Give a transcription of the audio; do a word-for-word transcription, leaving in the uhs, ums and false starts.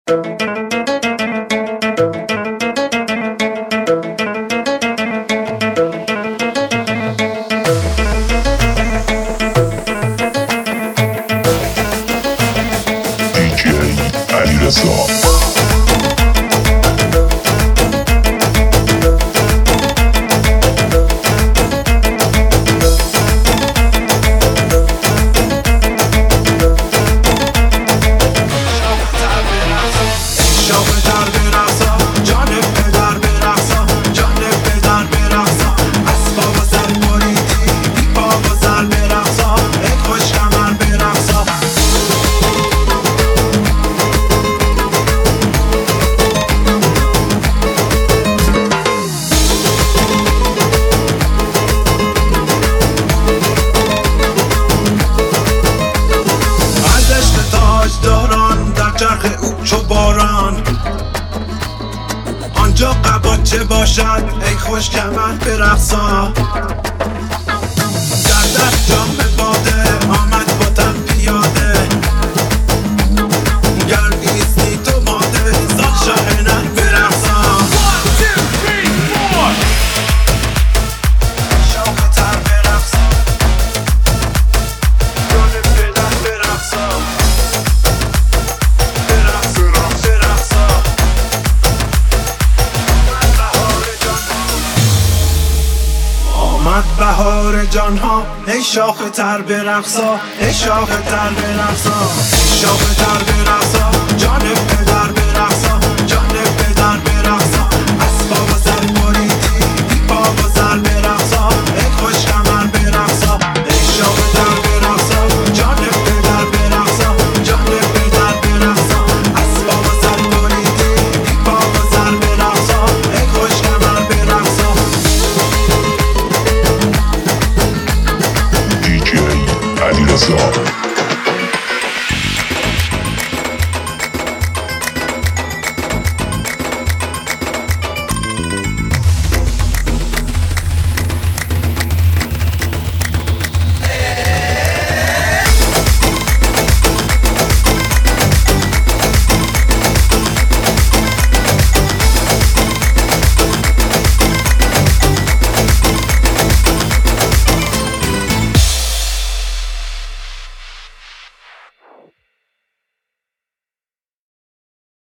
آنجا قباچه باشد ای خوش کمر برقصا، در دست جام باده آمد با تن پیاده، گر نیستی تو ماده زاد شاهنر برقصا. شوق تر برقصا، جان پدر برقصا، آمد بهار جان ها ای شاخ تر برقصا، ای شاخ تر برقصا، ای شاخ تر برقصا، جان پدر برقصا، جان پدر برقصا، اسباب و سر بریدی بی پا و سر برقصا، ای خوش کمر برقصا، ای شاخ تر برقصا، جان پدر برقصا، جان پدر برقصا، اسباب و سر بریدی بی پا و سر برقصا، ای خوش کمر برقصا. دی جی علیرضا